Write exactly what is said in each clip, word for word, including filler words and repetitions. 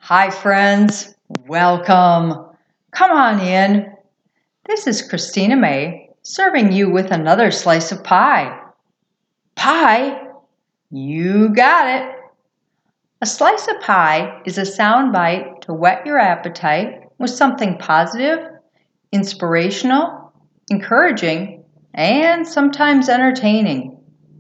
Hi, friends. Welcome. Come on in. This is Christina May serving you with another slice of pie. Pie? You got it. A slice of pie is a sound bite to whet your appetite with something positive, inspirational, encouraging, and sometimes entertaining.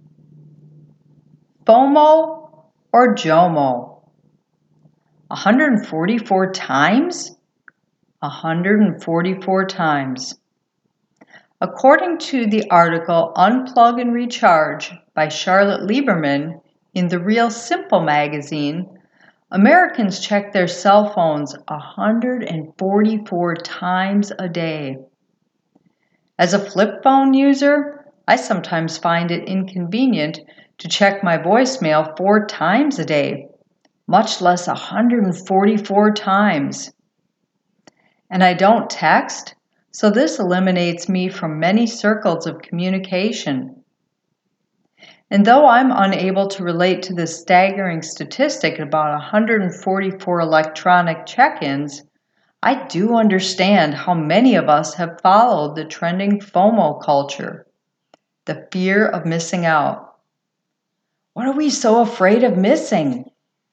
FOMO or JOMO? one hundred forty-four times? one hundred forty-four times. According to the article Unplug and Recharge by Charlotte Lieberman in the Real Simple magazine, Americans check their cell phones one hundred forty-four times a day. As a flip phone user, I sometimes find it inconvenient to check my voicemail four times a day, much less one hundred forty-four times. And I don't text, so this eliminates me from many circles of communication. And though I'm unable to relate to this staggering statistic about one hundred forty-four electronic check-ins, I do understand how many of us have followed the trending FOMO culture, the fear of missing out. What are we so afraid of missing?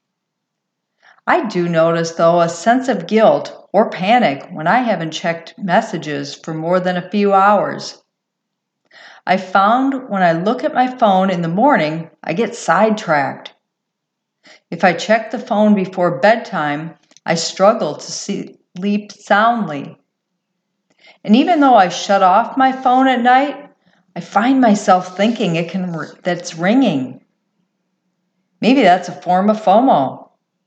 I do notice, though, a sense of guilt or panic when I haven't checked messages for more than a few hours. I found when I look at my phone in the morning, I get sidetracked. If I check the phone before bedtime, I struggle to sleep soundly. And even though I shut off my phone at night, I find myself thinking it can that it's ringing. Maybe that's a form of FOMO.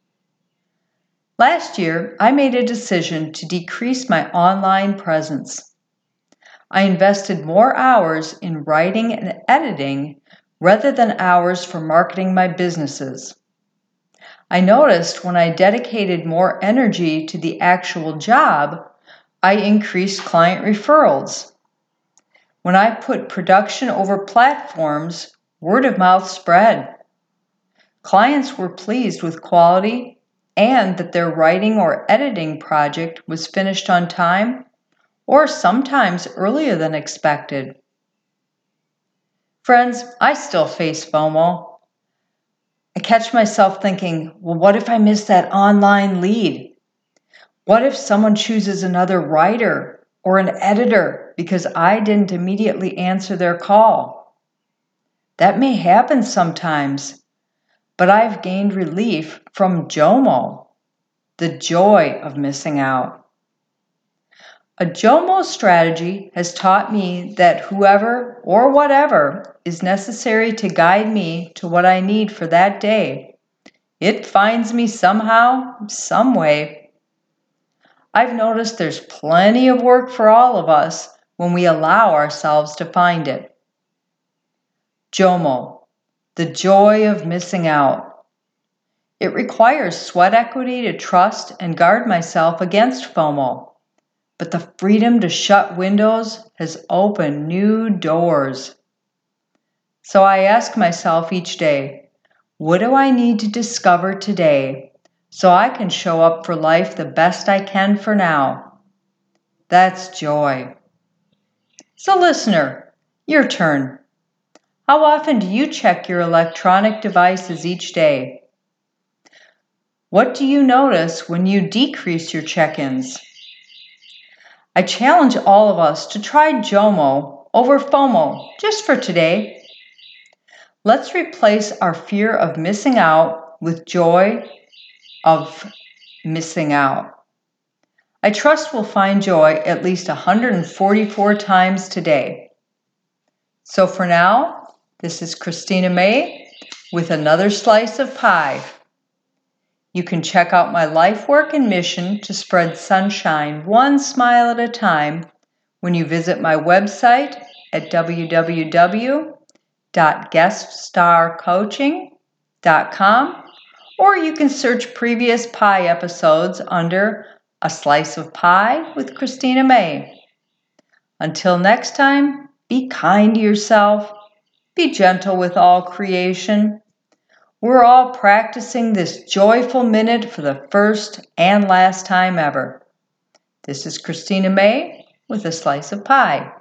Last year, I made a decision to decrease my online presence. I invested more hours in writing and editing rather than hours for marketing my businesses. I noticed when I dedicated more energy to the actual job, I increased client referrals. When I put production over platforms, word of mouth spread. Clients were pleased with quality and that their writing or editing project was finished on time, or sometimes earlier than expected. Friends, I still face FOMO. I catch myself thinking, well, what if I miss that online lead? What if someone chooses another writer or an editor because I didn't immediately answer their call? That may happen sometimes, but I've gained relief from JOMO, the joy of missing out. A JOMO strategy has taught me that whoever or whatever is necessary to guide me to what I need for that day, it finds me somehow, some way. I've noticed there's plenty of work for all of us when we allow ourselves to find it. JOMO, the joy of missing out. It requires sweat equity to trust and guard myself against FOMO, but the freedom to shut windows has opened new doors. So I ask myself each day, what do I need to discover today so I can show up for life the best I can for now? That's joy. So listener, your turn. How often do you check your electronic devices each day? What do you notice when you decrease your check-ins? I challenge all of us to try JOMO over FOMO just for today. Let's replace our fear of missing out with joy of missing out. I trust we'll find joy at least one hundred forty-four times today. So for now, this is Christina May with another slice of pie. You can check out my life work and mission to spread sunshine one smile at a time when you visit my website at w w w dot guest star coaching dot com, or you can search previous pie episodes under A Slice of Pie with Christina May. Until next time, be kind to yourself, be gentle with all creation. We're all practicing this joyful minute for the first and last time ever. This is Christina May with a slice of pie.